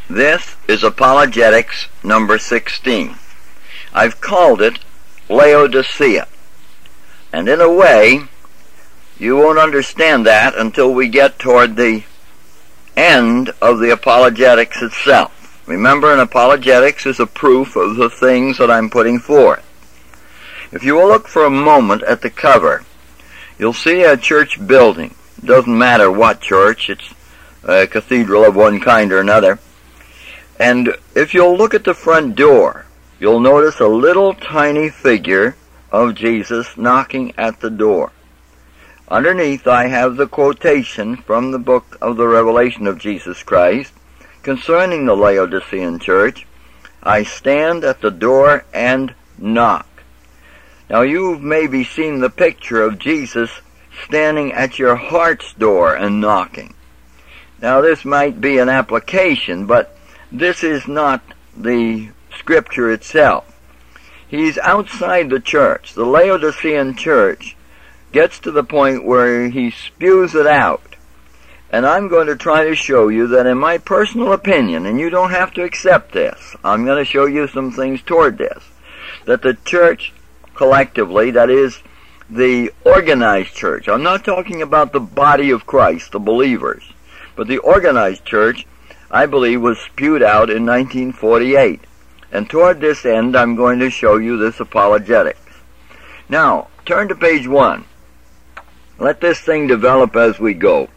This is Apologetics number 16. I've called it Laodicea. And in a way, you won't understand that until we get toward the end of the apologetics itself. Remember, an apologetics is a proof of the things that I'm putting forth. If you will look for a moment at the cover, you'll see a church building. It doesn't matter what church, it's a cathedral of one kind or another. And if you'll look at the front door, you'll notice a little tiny figure of Jesus knocking at the door. Underneath I have the quotation from the book of the Revelation of Jesus Christ concerning the Laodicean church. I stand at the door and knock. Now you've maybe seen the picture of Jesus standing at your heart's door and knocking. Now this might be an application, but this is not the scripture itself. He's outside the church. The Laodicean church gets to the point where he spews it out. And I'm going to try to show you that in my personal opinion, and you don't have to accept this, I'm going to show you some things toward this, that the church collectively, that is, the organized church, I'm not talking about the body of Christ, the believers, but the organized church, I believe, was spewed out in 1948. And toward this end, I'm going to show you this apologetics. Now, turn to page 1. Let this thing develop as we go.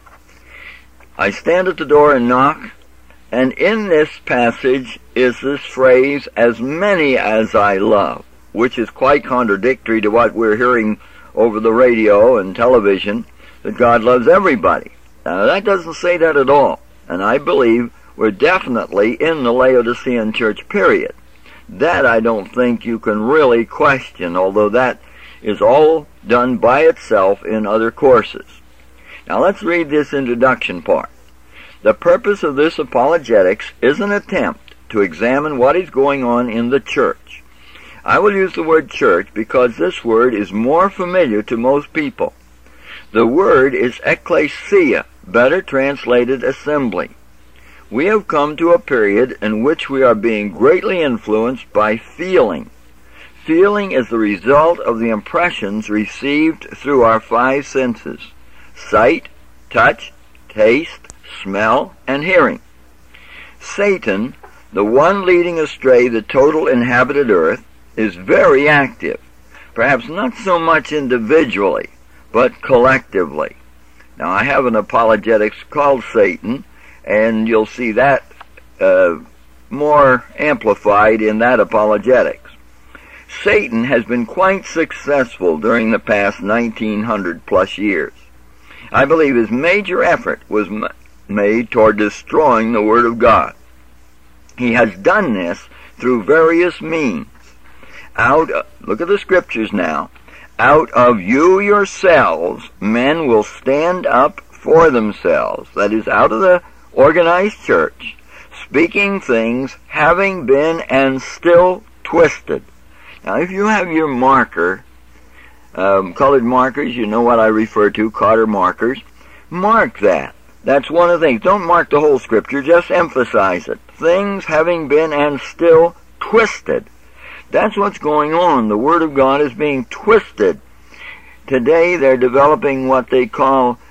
I stand at the door and knock, and in this passage is this phrase, as many as I love, which is quite contradictory to what we're hearing over the radio and television, that God loves everybody. Now, that doesn't say that at all, and I believe we're definitely in the Laodicean church period. That I don't think you can really question, although that is all done by itself in other courses. Now let's read this introduction part. The purpose of this apologetics is an attempt to examine what is going on in the church. I will use the word church because this word is more familiar to most people. The word is ecclesia, better translated assembly. We have come to a period in which we are being greatly influenced by feeling. Feeling is the result of the impressions received through our 5 senses: sight, touch, taste, smell, and hearing. Satan, the one leading astray the total inhabited earth, is very active, perhaps not so much individually, but collectively. Now, I have an apologetics called Satan, and you'll see that more amplified in that apologetics. Satan has been quite successful during the past 1900 plus years. I believe his major effort was made toward destroying the Word of God. He has done this through various means. Look at the scriptures now. Out of you yourselves, men will stand up for themselves. That is, out of the organized church, speaking things having been and still twisted. Now, if you have your marker, colored markers, you know what I refer to, Carter markers, mark that. That's one of the things. Don't mark the whole scripture, just emphasize it. Things having been and still twisted. That's what's going on. The Word of God is being twisted. Today they're developing what they call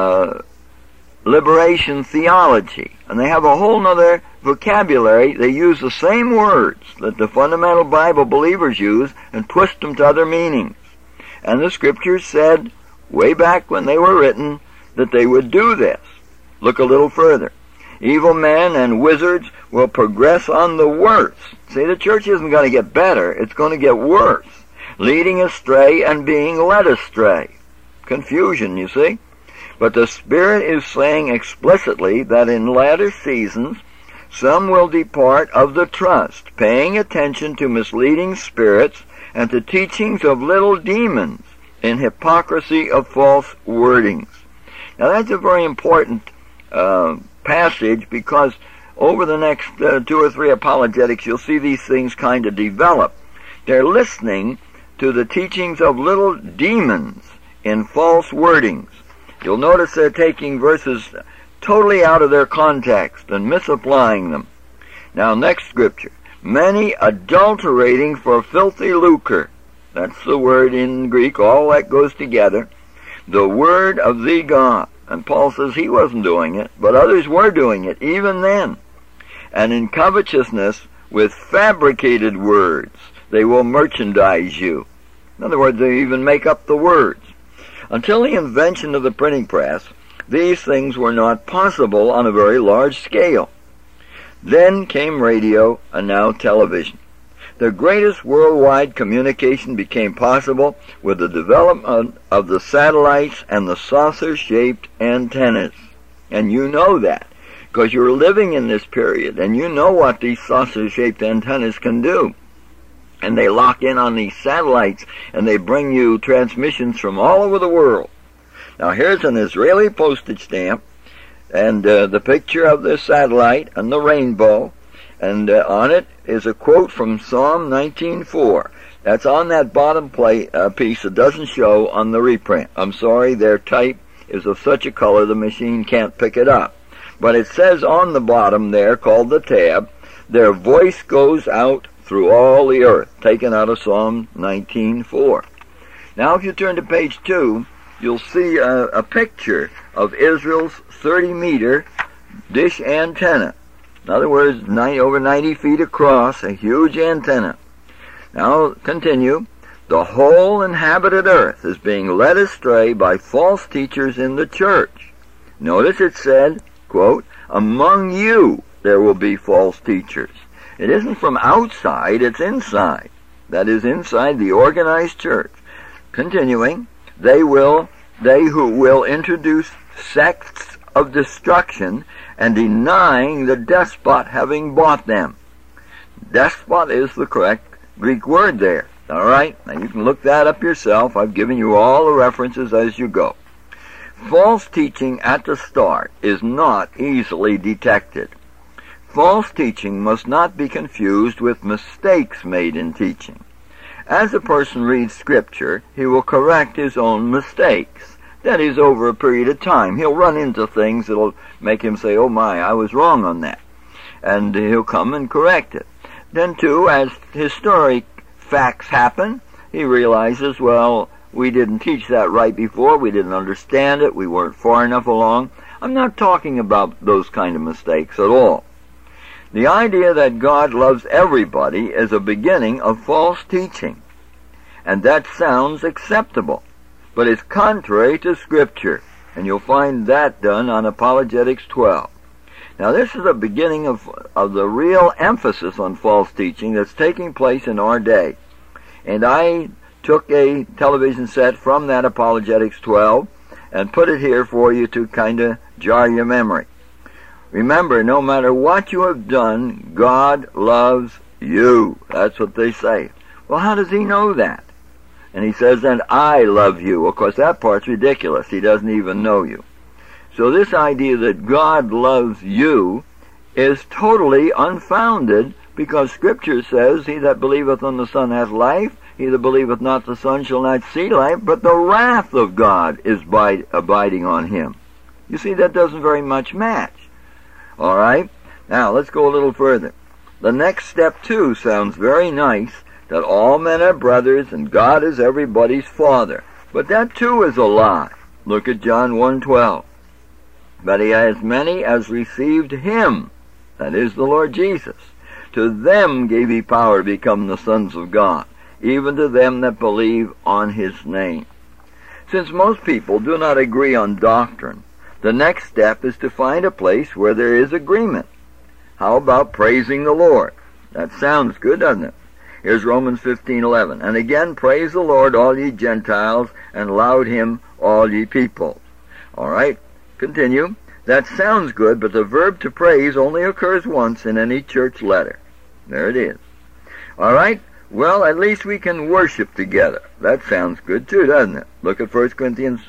liberation theology. And they have a whole other vocabulary. They use the same words that the fundamental Bible believers use and twist them to other meanings. And the scriptures said, way back when they were written, that they would do this. Look a little further. Evil men and wizards will progress on the worse. See, the church isn't going to get better, it's going to get worse. Leading astray and being led astray. Confusion, you see. But the Spirit is saying explicitly that in latter seasons, some will depart of the trust, paying attention to misleading spirits and to teachings of little demons in hypocrisy of false wordings. Now that's a very important passage, because over the next 2 or 3 apologetics, you'll see these things kind of develop. They're listening to the teachings of little demons in false wordings. You'll notice they're taking verses totally out of their context and misapplying them. Now, next scripture. Many adulterating for filthy lucre. That's the word in Greek. All that goes together. The word of the God. And Paul says he wasn't doing it, but others were doing it, even then. And in covetousness, with fabricated words, they will merchandise you. In other words, they even make up the words. Until the invention of the printing press, these things were not possible on a very large scale. Then came radio, and now television. The greatest worldwide communication became possible with the development of the satellites and the saucer-shaped antennas. And you know that, because you're living in this period, and you know what these saucer-shaped antennas can do. And they lock in on these satellites, and they bring you transmissions from all over the world. Now here's an Israeli postage stamp, and the picture of the satellite and the rainbow, and on it is a quote from Psalm 19:4. That's on that bottom piece. It doesn't show on the reprint. I'm sorry, their type is of such a color the machine can't pick it up. But it says on the bottom there, called the tab, their voice goes out through all the earth, taken out of Psalm 19:4. Now if you turn to page 2, you'll see a picture of Israel's 30-meter dish antenna. In other words, over 90 feet across, a huge antenna. Now, continue. The whole inhabited earth is being led astray by false teachers in the church. Notice it said, quote, among you there will be false teachers. It isn't from outside, it's inside. That is, inside the organized church. Continuing, they who will introduce sects of destruction and denying the despot having bought them. Despot is the correct Greek word there. All right? Now you can look that up yourself. I've given you all the references as you go. False teaching at the start is not easily detected. False teaching must not be confused with mistakes made in teaching. As a person reads Scripture, he will correct his own mistakes. That is, over a period of time. He'll run into things that will make him say, oh my, I was wrong on that. And he'll come and correct it. Then too, as historic facts happen, he realizes, well, we didn't teach that right before, we didn't understand it, we weren't far enough along. I'm not talking about those kind of mistakes at all. The idea that God loves everybody is a beginning of false teaching. And that sounds acceptable, but it's contrary to Scripture. And you'll find that done on Apologetics 12. Now this is a beginning of the real emphasis on false teaching that's taking place in our day. And I took a television set from that Apologetics 12 and put it here for you to kind of jar your memory. Remember, no matter what you have done, God loves you. That's what they say. Well, how does he know that? And he says, and I love you. Of course, that part's ridiculous. He doesn't even know you. So this idea that God loves you is totally unfounded, because Scripture says, he that believeth on the Son hath life, he that believeth not the Son shall not see life, but the wrath of God is abiding on him. You see, that doesn't very much match. All right? Now, let's go a little further. The next step, too, sounds very nice, that all men are brothers and God is everybody's Father. But that, too, is a lie. Look at John 1:12. But he has many as received him, that is the Lord Jesus. To them gave he power to become the sons of God, even to them that believe on his name. Since most people do not agree on doctrine, the next step is to find a place where there is agreement. How about praising the Lord? That sounds good, doesn't it? Here's Romans 15:11. And again, praise the Lord, all ye Gentiles, and laud him, all ye peoples. All right, continue. That sounds good, but the verb to praise only occurs once in any church letter. There it is. All right, well, at least we can worship together. That sounds good too, doesn't it? Look at 1 Corinthians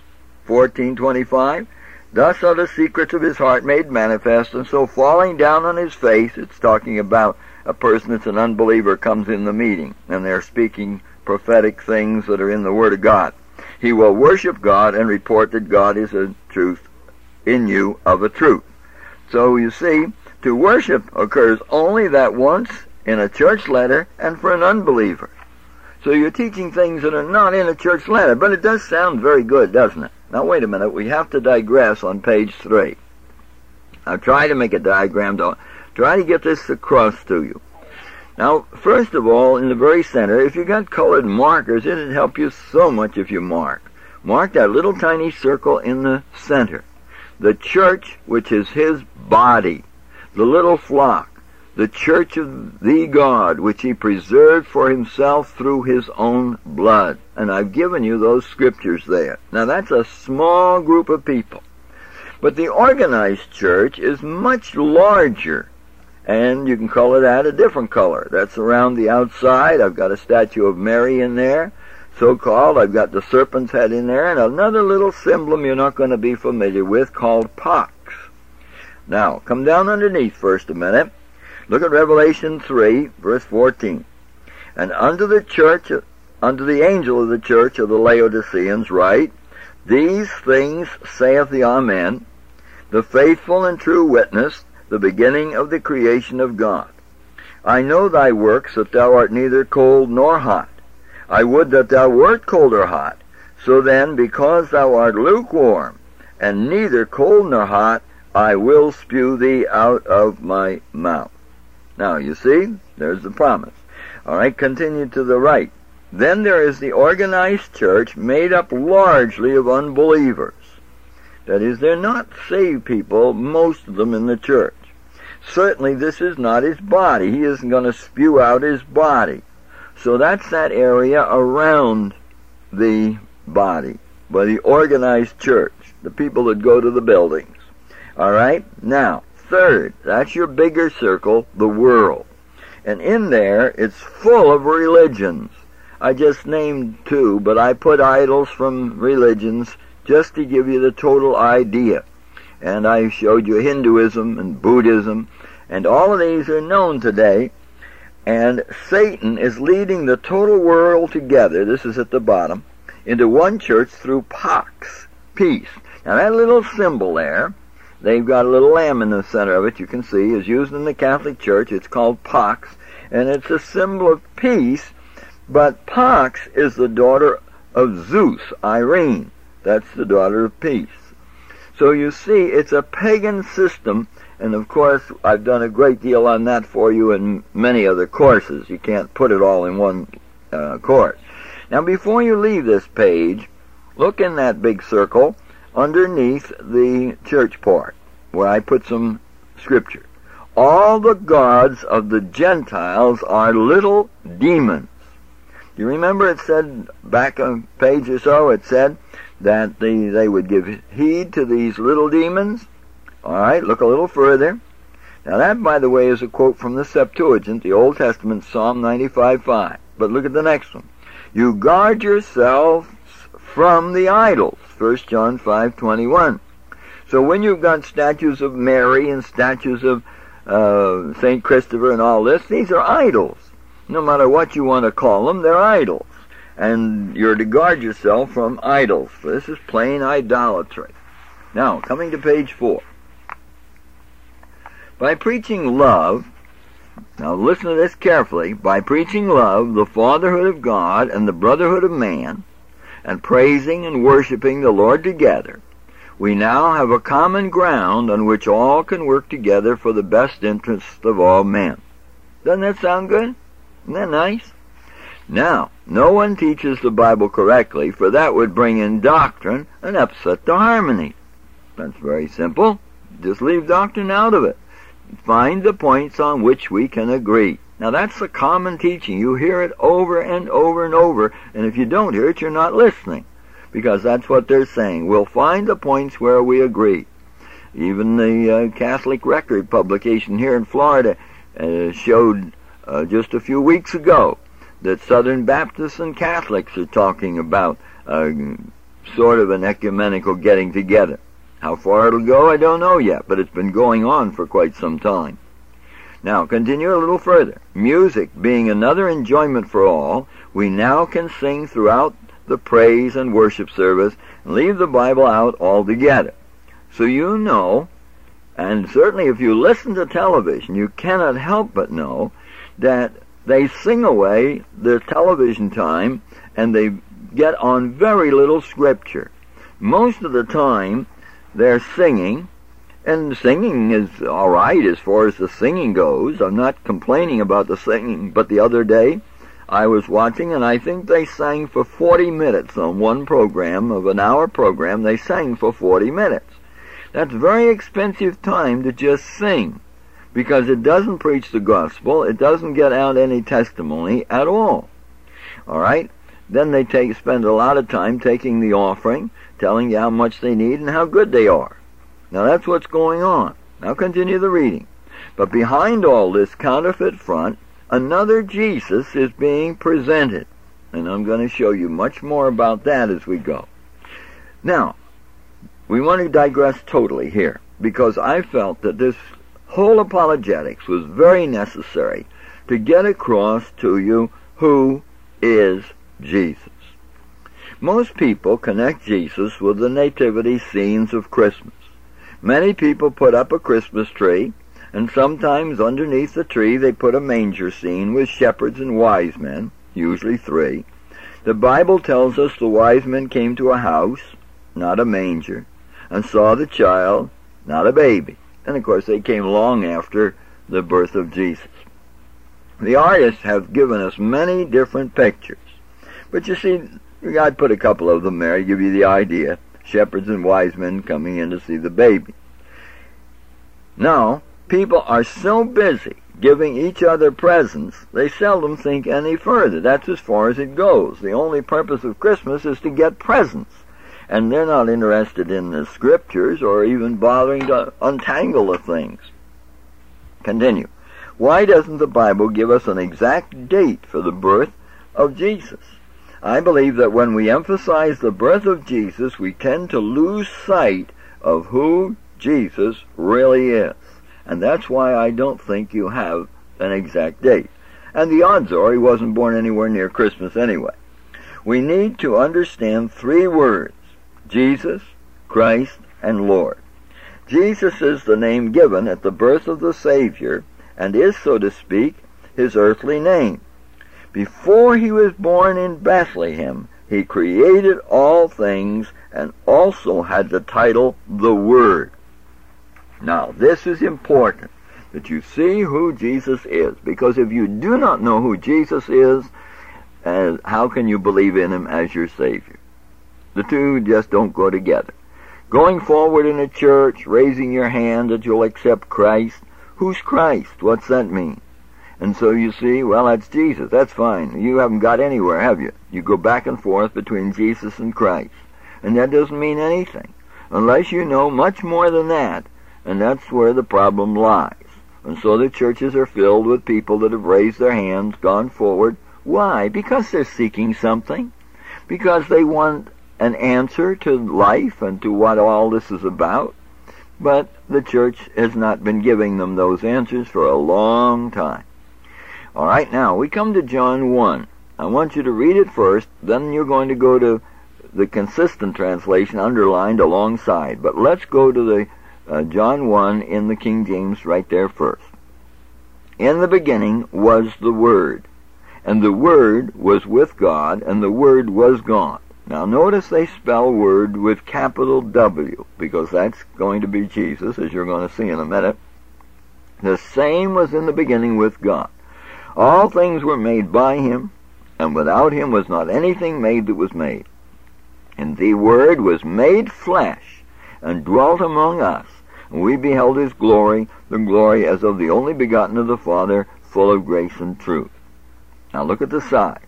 14:25. Thus are the secrets of his heart made manifest, and so falling down on his face, it's talking about a person that's an unbeliever comes in the meeting, and they're speaking prophetic things that are in the Word of God. He will worship God and report that God is a truth in you of a truth. So you see, To worship occurs only that once in a church letter and for an unbeliever. So you're teaching things that are not in a church letter, but it does sound very good, doesn't it? Now wait a minute, we have to digress on page 3. I'll try to make a diagram, try to get this across to you. Now, first of all, in the very center, if you got colored markers, it'd help you so much if you mark. Mark that little tiny circle in the center. The church, which is his body. The little flock. The church of the God, which he preserved for himself through his own blood. And I've given you those scriptures there. Now, that's a small group of people. But the organized church is much larger. And you can color that a different color. That's around the outside. I've got a statue of Mary in there, so-called. I've got the serpent's head in there, and another little symbol you're not going to be familiar with called Pax. Now, come down underneath first a minute. Look at Revelation 3, verse 14. And unto the angel of the church of the Laodiceans write, These things saith the Amen, the faithful and true witness, the beginning of the creation of God. I know thy works, that thou art neither cold nor hot. I would that thou wert cold or hot. So then, because thou art lukewarm, and neither cold nor hot, I will spew thee out of my mouth. Now, you see, there's the promise. All right, continue to the right. Then there is the organized church made up largely of unbelievers. That is, they're not saved people, most of them in the church. Certainly this is not his body. He isn't going to spew out his body. So that's that area around the body, by the organized church, the people that go to the buildings. All right? Now, third, that's your bigger circle, the world. And in there, it's full of religions. I just named 2, but I put idols from religions just to give you the total idea. And I showed you Hinduism and Buddhism, and all of these are known today. And Satan is leading the total world together, this is at the bottom, into one church through Pax, peace. Now that little symbol there, they've got a little lamb in the center of it, you can see, is used in the Catholic Church. It's called Pax, and it's a symbol of peace, but Pax is the daughter of Zeus, Irene. That's the daughter of peace. So you see, it's a pagan system, and of course, I've done a great deal on that for you in many other courses. You can't put it all in one course. Now, before you leave this page, look in that big circle underneath the church part, where I put some scripture. All the gods of the Gentiles are little demons. You remember it said back a page or so, it said that they would give heed to these little demons. All right, look a little further. Now that, by the way, is a quote from the Septuagint, the Old Testament, Psalm 95:5. But look at the next one. You guard yourselves from the idols, 1 John 5:21. So when you've got statues of Mary and statues of St. Christopher and all this, these are idols. No matter what you want to call them, they're idols. And you're to guard yourself from idols. This is plain idolatry. Now, coming to page 4. By preaching love, now listen to this carefully, by preaching love, the fatherhood of God and the brotherhood of man, and praising and worshiping the Lord together, we now have a common ground on which all can work together for the best interest of all men. Doesn't that sound good? Isn't that nice? Now, no one teaches the Bible correctly, for that would bring in doctrine and upset the harmony. That's very simple. Just leave doctrine out of it. Find the points on which we can agree. Now, that's the common teaching. You hear it over and over and over, and if you don't hear it, you're not listening, because that's what they're saying. We'll find the points where we agree. Even the Catholic Record publication here in Florida showed just a few weeks ago that Southern Baptists and Catholics are talking about sort of an ecumenical getting together. How far it'll go, I don't know yet, but it's been going on for quite some time. Now, continue a little further. Music being another enjoyment for all, we now can sing throughout the praise and worship service and leave the Bible out altogether. So you know, And certainly if you listen to television, you cannot help but know that they sing away their television time and they get on very little scripture. Most of the time they're singing, and singing is all right as far as the singing goes. I'm not complaining about the singing, but the other day I was watching, and I think they sang for 40 minutes on one program, of an hour program. They sang for 40 minutes. That's very expensive time to just sing, because it doesn't preach the gospel. It doesn't get out any testimony at all. All right? Then they spend a lot of time taking the offering, telling you how much they need and how good they are. Now that's what's going on. Now continue the reading. But behind all this counterfeit front, another Jesus is being presented. And I'm going to show you much more about that as we go. Now, we want to digress totally here, because I felt that this whole apologetics was very necessary to get across to you who is Jesus. Most people connect Jesus with the nativity scenes of Christmas. Many people put up a Christmas tree, and sometimes underneath the tree they put a manger scene with shepherds and wise men, usually 3. The Bible tells us the wise men came to a house, not a manger, and saw the child, not a baby. And of course they came long after the birth of Jesus. The artists have given us many different pictures. But you see, God put a couple of them there to give you the idea. Shepherds and wise men coming in to see the baby. Now, people are so busy giving each other presents, they seldom think any further. That's as far as it goes. The only purpose of Christmas is to get presents. And they're not interested in the scriptures or even bothering to untangle the things. Continue. Why doesn't the Bible give us an exact date for the birth of Jesus? I believe that when we emphasize the birth of Jesus, we tend to lose sight of who Jesus really is. And that's why I don't think you have an exact date. And the odds are he wasn't born anywhere near Christmas anyway. We need to understand 3 words: Jesus, Christ, and Lord. Jesus is the name given at the birth of the Savior, and is, so to speak, his earthly name. Before he was born in Bethlehem, he created all things and also had the title, the Word. Now, this is important, that you see who Jesus is, because if you do not know who Jesus is, how can you believe in him as your Savior? The two just don't go together. Going forward in a church, raising your hand that you'll accept Christ. Who's Christ? What's that mean? And so you see, well, that's Jesus. That's fine. You haven't got anywhere, have you? You go back and forth between Jesus and Christ. And that doesn't mean anything, unless you know much more than that. And that's where the problem lies. And so the churches are filled with people that have raised their hands, gone forward. Why? Because they're seeking something. Because they want an answer to life and to what all this is about. But the church has not been giving them those answers for a long time. All right, now we come to John 1. I want you to read it first, then you're going to go to the consistent translation underlined alongside. But let's go to the John 1 in the King James right there first. In the beginning was the Word, and the Word was with God, and the Word was God. Now notice they spell Word with capital W, because that's going to be Jesus, as you're going to see in a minute. The same was in the beginning with God. All things were made by him, and without him was not anything made that was made. And the Word was made flesh, and dwelt among us, and we beheld his glory, the glory as of the only begotten of the Father, full of grace and truth. Now look at the side.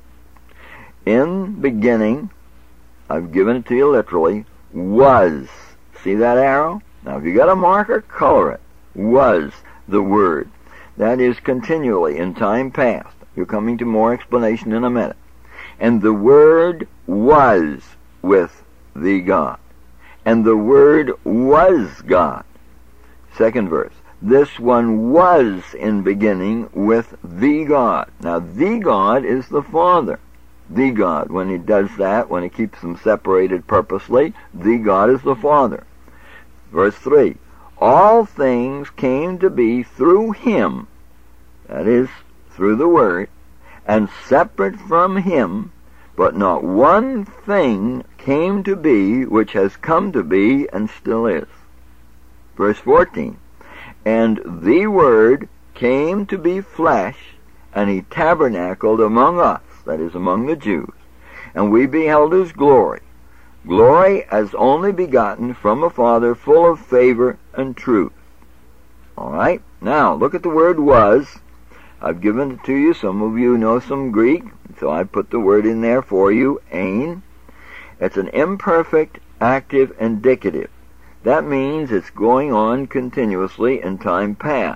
In beginning, I've given it to you literally, was. See that arrow? Now if you got a marker, color it. Was the Word. That is continually in time past. You're coming to more explanation in a minute. And the Word was with the God. And the Word was God. Second verse. This one was in beginning with the God. Now the God is the Father. The God. When he does that, when he keeps them separated purposely, the God is the Father. Verse 3. all things came to be through him, that is, through the Word, and separate from him, but not one thing came to be which has come to be and still is. Verse 14, and the Word came to be flesh, and he tabernacled among us, that is, among the Jews, and we beheld his glory, glory as only begotten from a Father, full of favor and truth. All right, now look at the word was. I've given it to you. Some of you know some Greek, so I put the word in there for you, ein. It's an imperfect, active, indicative. That means it's going on continuously in time past.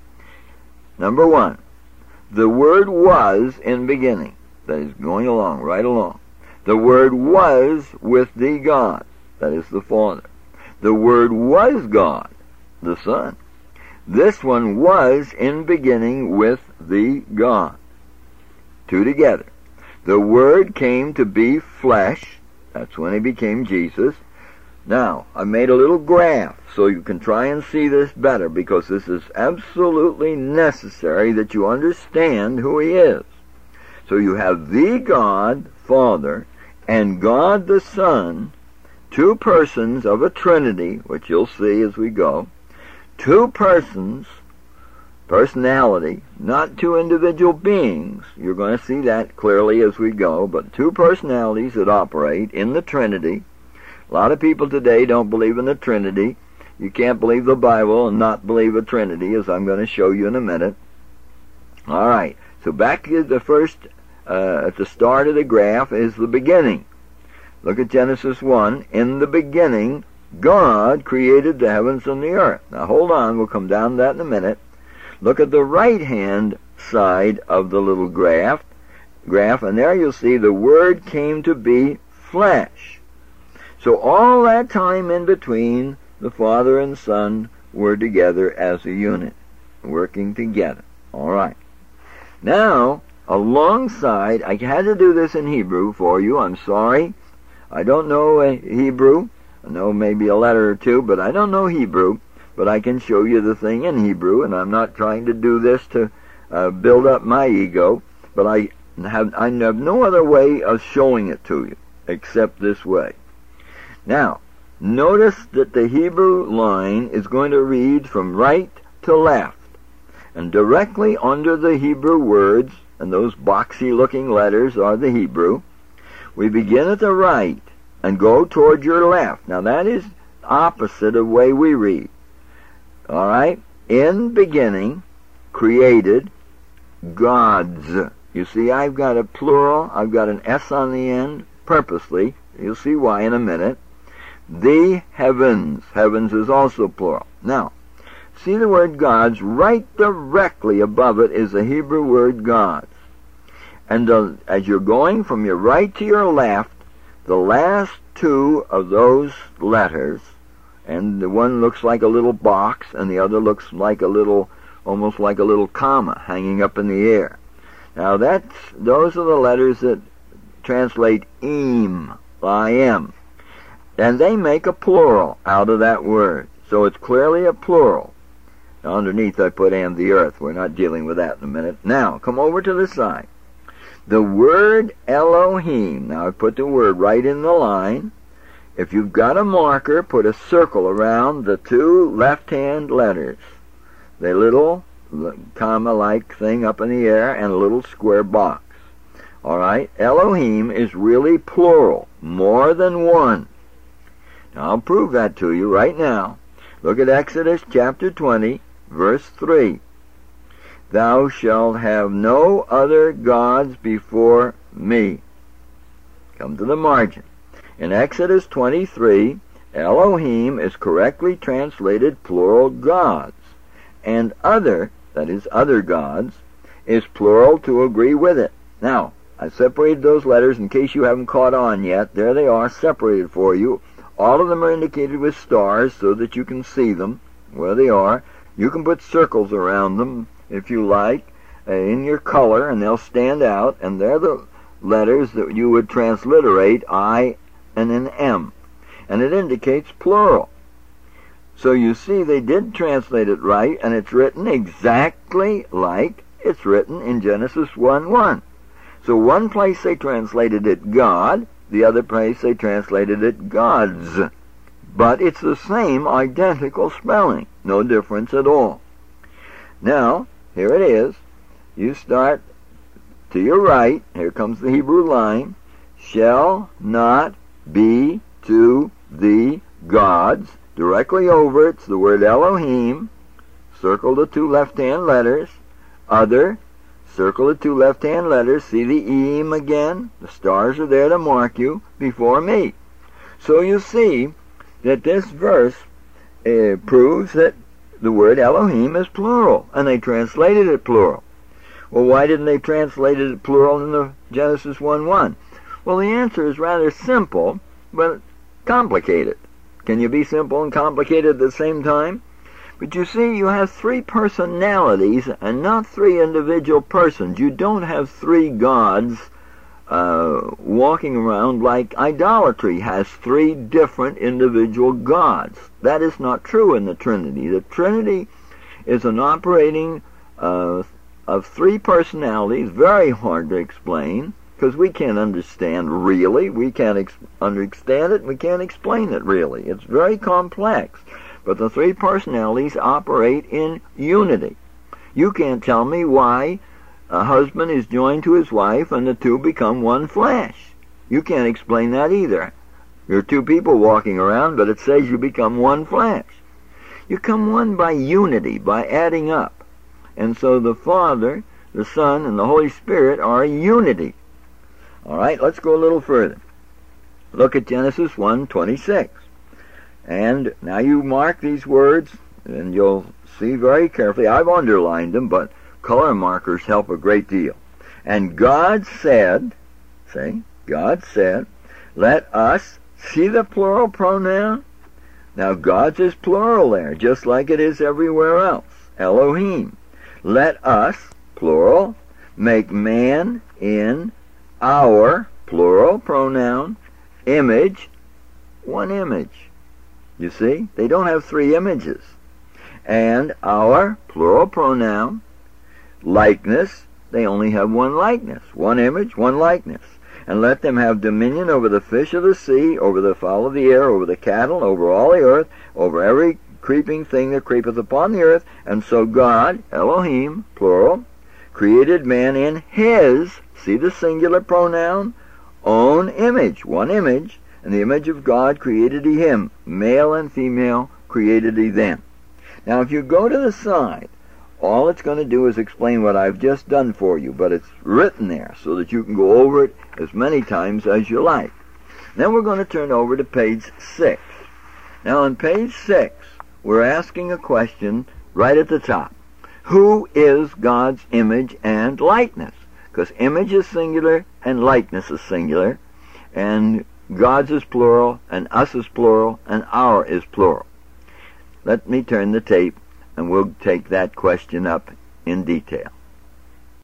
Number one, the word was in beginning. That is going along, right along. The Word was with the God, that is the Father. The Word was God, the Son. This one was in beginning with the God. Two together. The Word came to be flesh. That's when he became Jesus. Now, I made a little graph so you can try and see this better, because this is absolutely necessary that you understand who he is. So you have the God, Father, and God the Son, two persons of a Trinity, which you'll see as we go. Two persons, personality, not two individual beings. You're going to see that clearly as we go, but two personalities that operate in the Trinity. A lot of people today don't believe in the Trinity. You can't believe the Bible and not believe a Trinity, as I'm going to show you in a minute. All right, so back to the first, at the start of the graph is the beginning. Look at Genesis 1. In the beginning, God created the heavens and the earth. Now hold on, we'll come down to that in a minute. Look at the right-hand side of the little graph, and there you'll see the Word came to be flesh. So all that time in between, the Father and Son were together as a unit, working together. All right. Now, alongside, I had to do this in Hebrew for you. I'm sorry. I don't know Hebrew. I know maybe a letter or two, but I don't know Hebrew. But I can show you the thing in Hebrew, and I'm not trying to do this to build up my ego. But I have no other way of showing it to you except this way. Now, notice that the Hebrew line is going to read from right to left. And directly under the Hebrew words, and those boxy-looking letters are the Hebrew, we begin at the right and go toward your left. Now that is opposite of the way we read. All right? In beginning, created, gods. You see, I've got a plural. I've got an S on the end, purposely. You'll see why in a minute. The heavens. Heavens is also plural. Now, see the word gods, right directly above it is the Hebrew word gods. And as you're going from your right to your left, the last two of those letters, and the one looks like a little box, and the other looks like a little, almost like a little comma hanging up in the air. Now those are the letters that translate im, I-M. And they make a plural out of that word. So it's clearly a plural. Now underneath I put and the earth. We're not dealing with that in a minute. Now, come over to the side. The word Elohim. Now I put the word right in the line. If you've got a marker, put a circle around the two left-hand letters. The little comma-like thing up in the air and a little square box. All right? Elohim is really plural. More than one. Now I'll prove that to you right now. Look at Exodus chapter 20, verse 3. Thou shalt have no other gods before me. Come to the margin. In Exodus 23, Elohim is correctly translated plural gods, and other, that is other gods, is plural to agree with it. Now, I separated those letters in case you haven't caught on yet. There they are, separated for you. All of them are indicated with stars so that you can see them, where they are. You can put circles around them, if you like, in your color, and they'll stand out, and they're the letters that you would transliterate I and an M. And it indicates plural. So you see, they did translate it right, and it's written exactly like it's written in Genesis 1:1. So one place they translated it God, the other place they translated it gods. But it's the same identical spelling, no difference at all. Now, here it is. You start to your right, here comes the Hebrew line, shall not be to the gods. Directly over it's the word Elohim. Circle the two left-hand letters. Other, circle the two left-hand letters. See the Eim again? The stars are there to mark you before me. So you see that this verse proves that the word Elohim is plural, and they translated it plural. Well, why didn't they translate it plural in the Genesis 1:1? Well, the answer is rather simple, but complicated. Can you be simple and complicated at the same time? But you see, you have three personalities and not three individual persons. You don't have three gods walking around like idolatry has three different individual gods. That is not true in the Trinity. The Trinity is an operating of three personalities, very hard to explain, because we can't understand really. We can't understand it, we can't explain it really. It's very complex. But the three personalities operate in unity. You can't tell me why a husband is joined to his wife and the two become one flesh. You can't explain that either. You're two people walking around, but it says you become one flesh. You come one by unity, by adding up. And so the Father, the Son, and the Holy Spirit are a unity. All right, let's go a little further. Look at Genesis 1:26. And now you mark these words, and you'll see very carefully. I've underlined them, but color markers help a great deal. And God said, God said, let us, see the plural pronoun? Now God's is plural there, just like it is everywhere else. Elohim. Let us, plural, make man in our, plural pronoun, image, one image. You see? They don't have three images. And our, plural pronoun, likeness, they only have one likeness. One image, one likeness. And let them have dominion over the fish of the sea, over the fowl of the air, over the cattle, over all the earth, over every creeping thing that creepeth upon the earth. And so God, Elohim, plural, created man in his, see the singular pronoun, own image, one image, and the image of God created he him, male and female created he them. Now if you go to the side, all it's going to do is explain what I've just done for you, but it's written there so that you can go over it as many times as you like. Then we're going to turn over to page 6. Now on page 6, we're asking a question right at the top. Who is God's image and likeness? Because image is singular and likeness is singular, and God's is plural, and us is plural, and our is plural. Let me turn the tape, and we'll take that question up in detail.